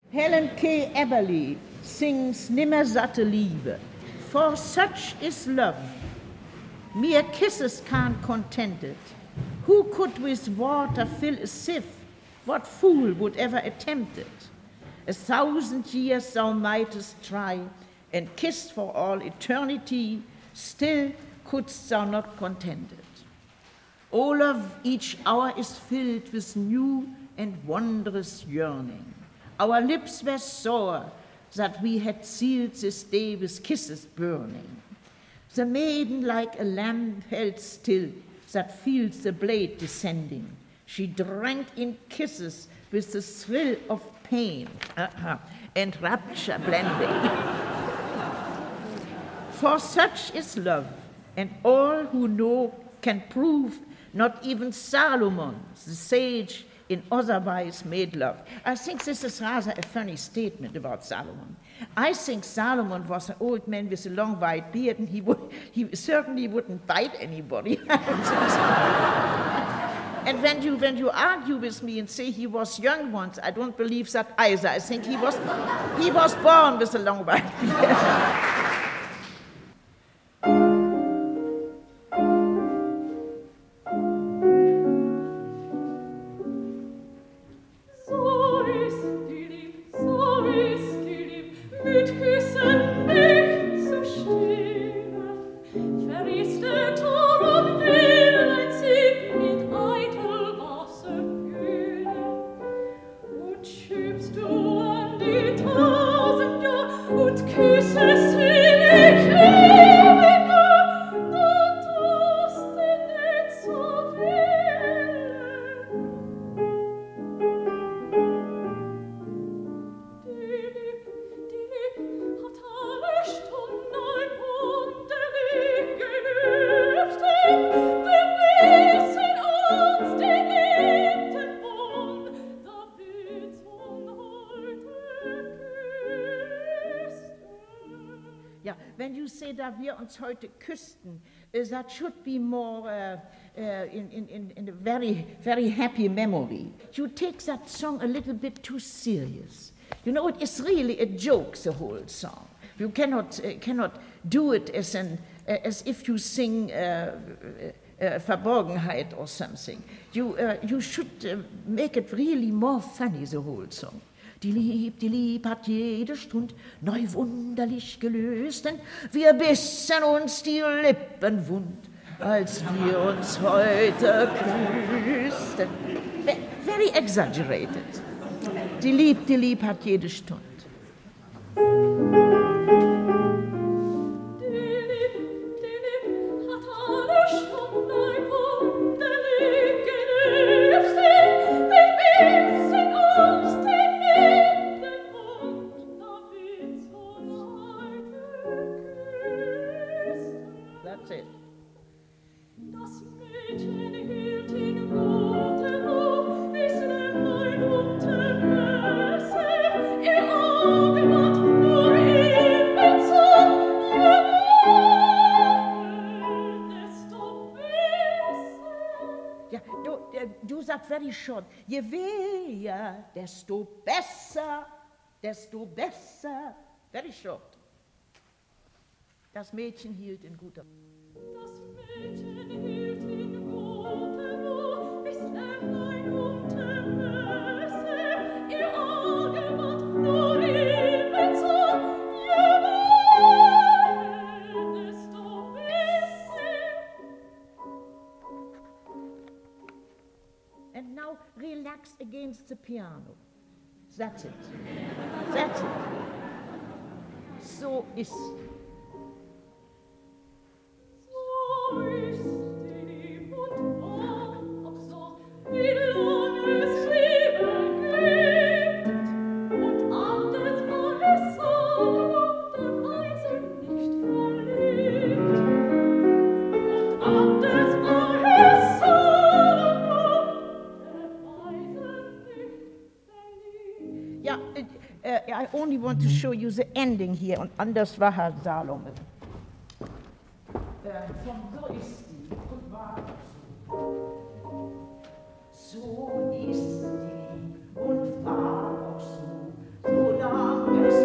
Helen K. Eberly sings Nimmersatte Liebe. For such is love. Mere kisses can't content it. Who could with water fill a sieve? What fool would ever attempt it? 1,000 years thou mightest try, and kissed for all eternity, still couldst thou not content it. O love, each hour is filled with new and wondrous yearning. Our lips were sore that we had sealed this day with kisses burning. The maiden like a lamb held still that feels the blade descending. She drank in kisses with the thrill of pain and rapture blending. For such is love, and all who know can prove not even Solomon, the sage, in otherwise made love. I think this is rather a funny statement about Solomon. I think Solomon was an old man with a long white beard, and he certainly wouldn't bite anybody. And when you argue with me and say he was young once, I don't believe that either. I think he was born with a long white beard. When you say, da wir uns heute küssten, that should be more in a very, very happy memory. You take that song a little bit too serious. You know, it is really a joke, the whole song. You cannot do it as if you sing Verborgenheit or something. You should make it really more funny, the whole song. Die Lieb hat jede Stund neu wunderlich gelöst, denn wir bissen uns die Lippen wund, als wir uns heute küssten. Very exaggerated. Die Lieb hat jede Stund. Do that very short. Je weher, desto besser, desto besser. Very short. Das Mädchen hielt in guter Ruhe. Das Mädchen hielt in guter Ruhe, bis Lämmlein unter Möse, ihr Auge ward nur ebenso, je weher, desto besser. And now relax against the piano. That's it. That's it. So ist. So ist die Lieb und auch so, wie lange es Liebe gibt. Und anders war es so, der Weise nicht verliebt. Und anders war es so, I only want to show you the ending here, und anders war Herr Salome. Von so ist die und war so. So ist die und war auch so. So I